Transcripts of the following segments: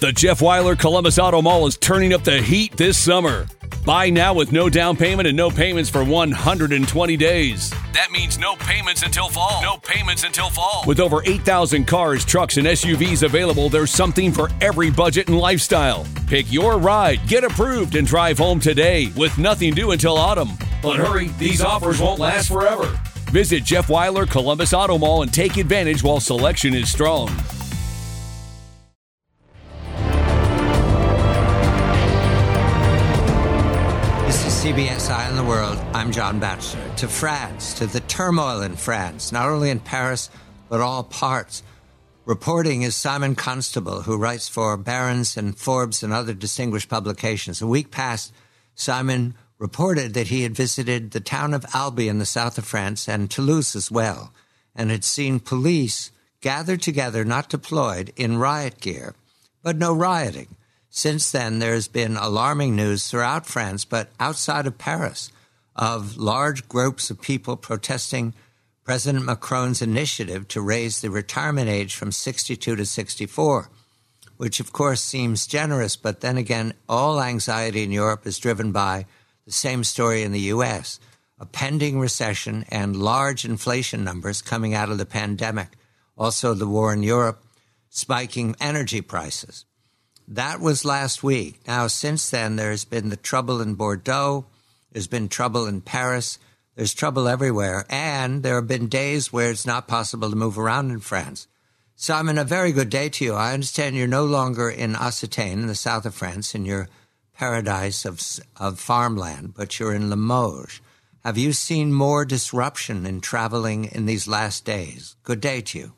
The Jeff Weiler Columbus Auto Mall is turning up the heat this summer. Buy now with no down payment and no payments for 120 days. That means no payments until fall. No payments until fall. With over 8,000 cars, trucks, and SUVs available, there's something for every budget and lifestyle. Pick your ride, get approved, and drive home today with nothing due until autumn. But hurry, these offers won't last forever. Visit Jeff Weiler Columbus Auto Mall and take advantage while selection is strong. CBS Eye on the World, I'm John Batchelor. To France, to the turmoil in France, not only in Paris, but all parts. Reporting is Simon Constable, who writes for Barron's and Forbes and other distinguished publications. A week past, Simon reported that he had visited the town of Albi in the south of France and Toulouse as well, and had seen police gathered together, not deployed, in riot gear, but no rioting. Since then, there's been alarming news throughout France, but outside of Paris, of large groups of people protesting President Macron's initiative to raise the retirement age from 62 to 64, which of course seems generous, but then again, all anxiety in Europe is driven by the same story in the U.S., a pending recession and large inflation numbers coming out of the pandemic. Also, the war in Europe, spiking energy prices. That was last week. Now, since then, there's been the trouble in Bordeaux. There's been trouble in Paris. There's trouble everywhere. And there have been days where it's not possible to move around in France. Simon, a very good day to you. I understand you're no longer in Occitane, in the south of France, in your paradise of farmland, but you're in Limoges. Have you seen more disruption in traveling in these last days? Good day to you.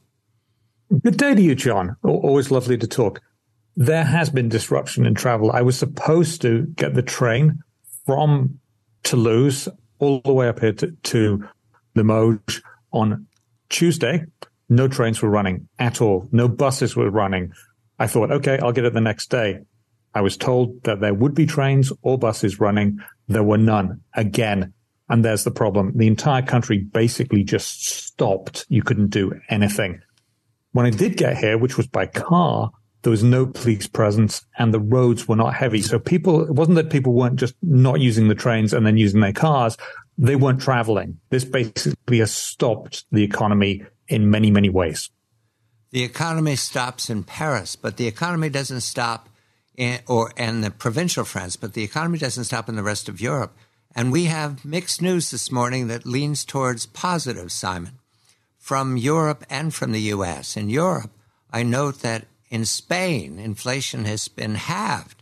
Good day to you, John. Always lovely to talk. There has been disruption in travel. I was supposed to get the train from Toulouse all the way up here to Limoges on Tuesday. No trains were running at all. No buses were running. I thought, okay, I'll get it the next day. I was told that there would be trains or buses running. There were none again. And there's the problem. The entire country basically just stopped. You couldn't do anything. When I did get here, which was by car, there was no police presence and the roads were not heavy. So it wasn't that people weren't just not using the trains and then using their cars. They weren't traveling. This basically has stopped the economy in many, many ways. The economy stops in Paris, but the economy doesn't stop in the provincial France, but the economy doesn't stop in the rest of Europe. And we have mixed news this morning that leans towards positive, Simon, from Europe and from the U.S. In Europe, I note that in Spain, inflation has been halved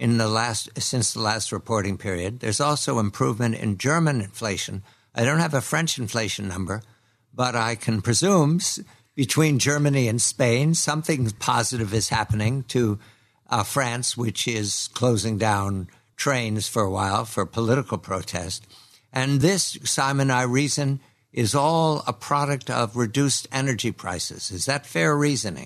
since the last reporting period. There's also improvement in German inflation. I don't have a French inflation number, but I can presume between Germany and Spain, something positive is happening to France, which is closing down trains for a while for political protest. And this, Simon, I reason, is all a product of reduced energy prices. Is that fair reasoning?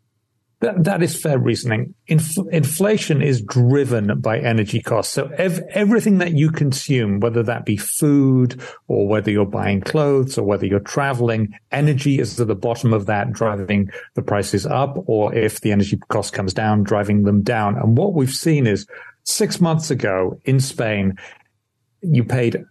That is fair reasoning. Inflation is driven by energy costs. So everything that you consume, whether that be food or whether you're buying clothes or whether you're traveling, energy is at the bottom of that, driving the prices up, or if the energy cost comes down, driving them down. And what we've seen is 6 months ago in Spain, you paid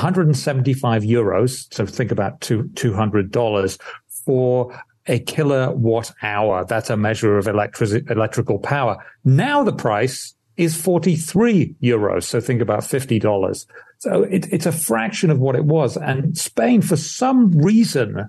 175 euros, so think about $200 for a kilowatt hour. That's a measure of electrical power. Now the price is 43 euros. So think about $50. So it's a fraction of what it was. And Spain, for some reason,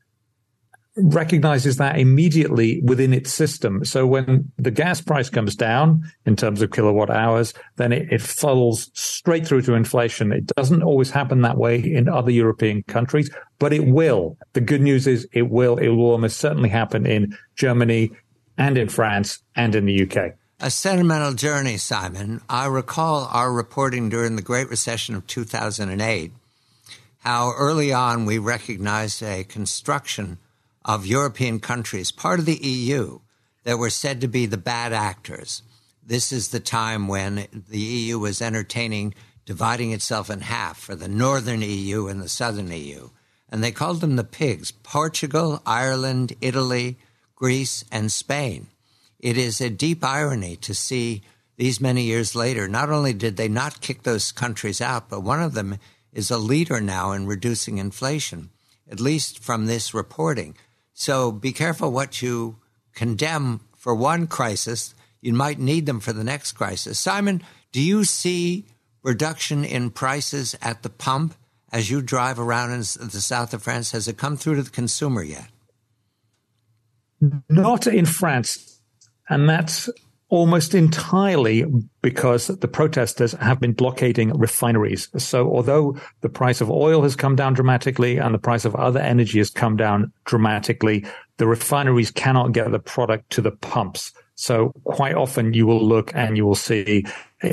recognizes that immediately within its system. So when the gas price comes down in terms of kilowatt hours, then it funnels straight through to inflation. It doesn't always happen that way in other European countries, but it will. The good news is it will. It will almost certainly happen in Germany and in France and in the UK. A sentimental journey, Simon. I recall our reporting during the Great Recession of 2008, how early on we recognized a construction of European countries, part of the EU, that were said to be the bad actors. This is the time when the EU was entertaining dividing itself in half for the northern EU and the southern EU. And they called them the pigs: Portugal, Ireland, Italy, Greece, and Spain. it is a deep irony to see these many years later, not only did they not kick those countries out, but one of them is a leader now in reducing inflation, at least from this reporting. So be careful what you condemn for one crisis. You might need them for the next crisis. Simon, do you see reduction in prices at the pump as you drive around in the south of France? Has it come through to the consumer yet? Not in France. And that's almost entirely because the protesters have been blockading refineries. So although the price of oil has come down dramatically and the price of other energy has come down dramatically, the refineries cannot get the product to the pumps. So quite often you will look and you will see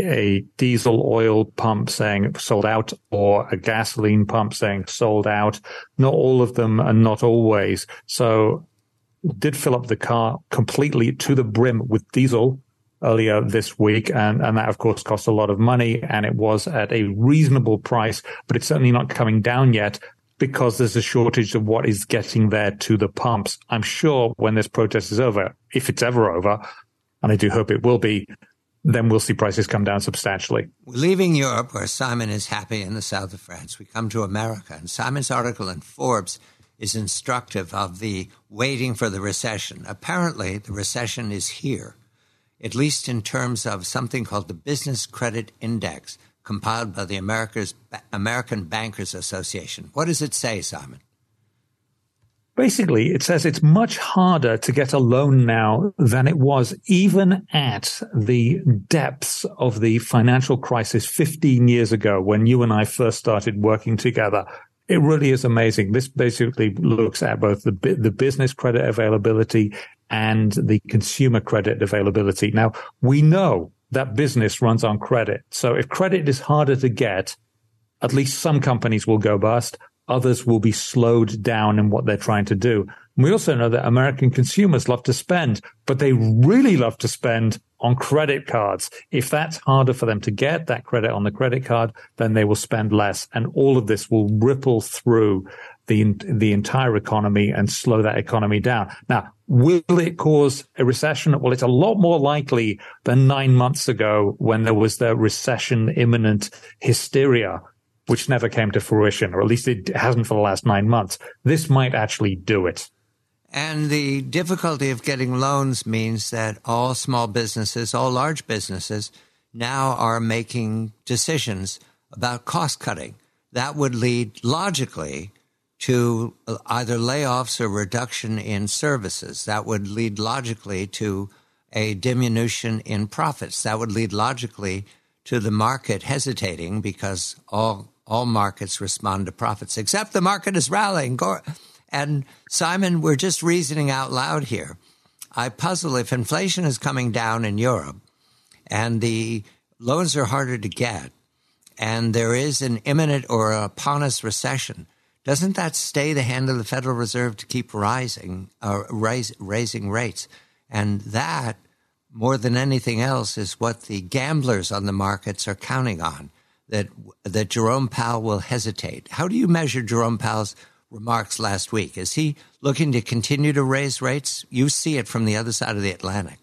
a diesel oil pump saying sold out or a gasoline pump saying sold out. Not all of them and not always. So did fill up the car completely to the brim with diesel earlier this week. And that, of course, cost a lot of money. And it was at a reasonable price, but it's certainly not coming down yet because there's a shortage of what is getting there to the pumps. I'm sure when this protest is over, if it's ever over, and I do hope it will be, then we'll see prices come down substantially. Leaving Europe, where Simon is happy in the south of France, we come to America. And Simon's article in Forbes is instructive of the waiting for the recession. Apparently, the recession is here, at least in terms of something called the Business Credit Index, compiled by the American Bankers Association. What does it say, Simon? Basically, it says it's much harder to get a loan now than it was even at the depths of the financial crisis 15 years ago when you and I first started working together. It really is amazing. This basically looks at both the business credit availability and the consumer credit availability. Now, we know that business runs on credit. So if credit is harder to get, at least some companies will go bust. Others will be slowed down in what they're trying to do. We also know that American consumers love to spend, but they really love to spend on credit cards. If that's harder for them to get, that credit on the credit card, then they will spend less. And all of this will ripple through the entire economy and slow that economy down. Now, will it cause a recession? Well, it's a lot more likely than 9 months ago when there was the recession imminent hysteria, which never came to fruition, or at least it hasn't for the last 9 months. This might actually do it. And the difficulty of getting loans means that all small businesses, all large businesses, now are making decisions about cost cutting. That would lead logically to either layoffs or reduction in services. That would lead logically to a diminution in profits. That would lead logically to the market hesitating because all markets respond to profits, except the market is rallying. And Simon, we're just reasoning out loud here. I puzzle if inflation is coming down in Europe and the loans are harder to get and there is an imminent or upon us recession, doesn't that stay the hand of the Federal Reserve to keep raising rates? And that, more than anything else, is what the gamblers on the markets are counting on, that Jerome Powell will hesitate. How do you measure Jerome Powell's remarks last week? Is he looking to continue to raise rates? You see it from the other side of the Atlantic.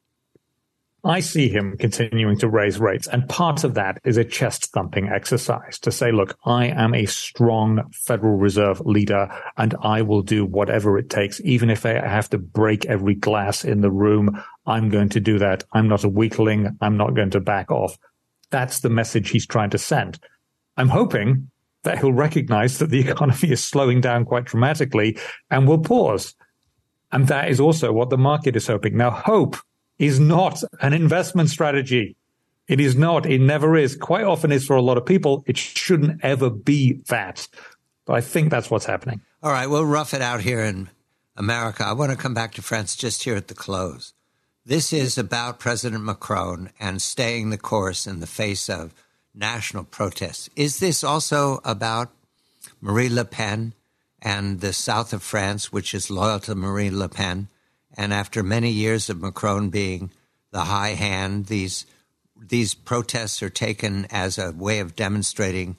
I see him continuing to raise rates. And part of that is a chest-thumping exercise to say, look, I am a strong Federal Reserve leader and I will do whatever it takes. Even if I have to break every glass in the room, I'm going to do that. I'm not a weakling. I'm not going to back off. That's the message he's trying to send. I'm hoping that he'll recognize that the economy is slowing down quite dramatically and will pause. And that is also what the market is hoping. Now, hope is not an investment strategy. It is not. It never is. Quite often is for a lot of people. It shouldn't ever be that. But I think that's what's happening. All right, we'll rough it out here in America. I want to come back to France just here at the close. This is about President Macron and staying the course in the face of national protests. Is this also about Marine Le Pen and the south of France, which is loyal to Marine Le Pen? And after many years of Macron being the high hand, these protests are taken as a way of demonstrating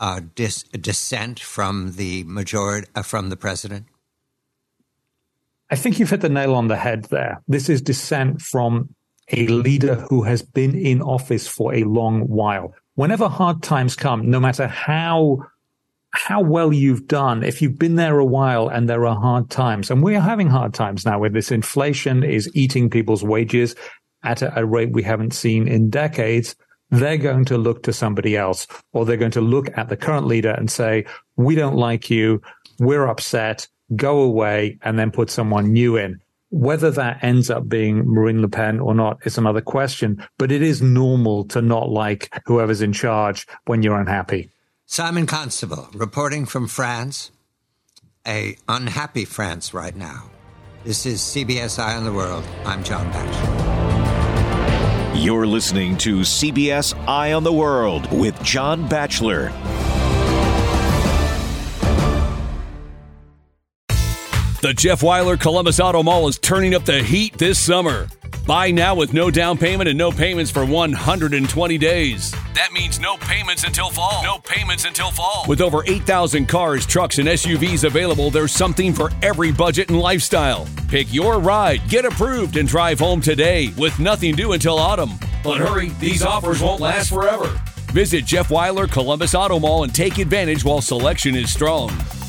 dissent from the majority, from the president? I think you've hit the nail on the head there. This is dissent from a leader who has been in office for a long while. Whenever hard times come, no matter how well you've done, if you've been there a while and there are hard times, and we are having hard times now with this inflation is eating people's wages at a rate we haven't seen in decades, they're going to look to somebody else, or they're going to look at the current leader and say, we don't like you, we're upset, go away, and then put someone new in. Whether that ends up being Marine Le Pen or not is another question, but it is normal to not like whoever's in charge when you're unhappy. Simon Constable, reporting from France, a unhappy France right now. This is CBS Eye on the World. I'm John Batchelor. You're listening to CBS Eye on the World with John Batchelor. The Jeff Wyler Columbus Auto Mall is turning up the heat this summer. Buy now with no down payment and no payments for 120 days. That means no payments until fall. No payments until fall. With over 8,000 cars, trucks, and SUVs available, there's something for every budget and lifestyle. Pick your ride, get approved, and drive home today with nothing due until autumn. But hurry, these offers won't last forever. Visit Jeff Wyler Columbus Auto Mall and take advantage while selection is strong.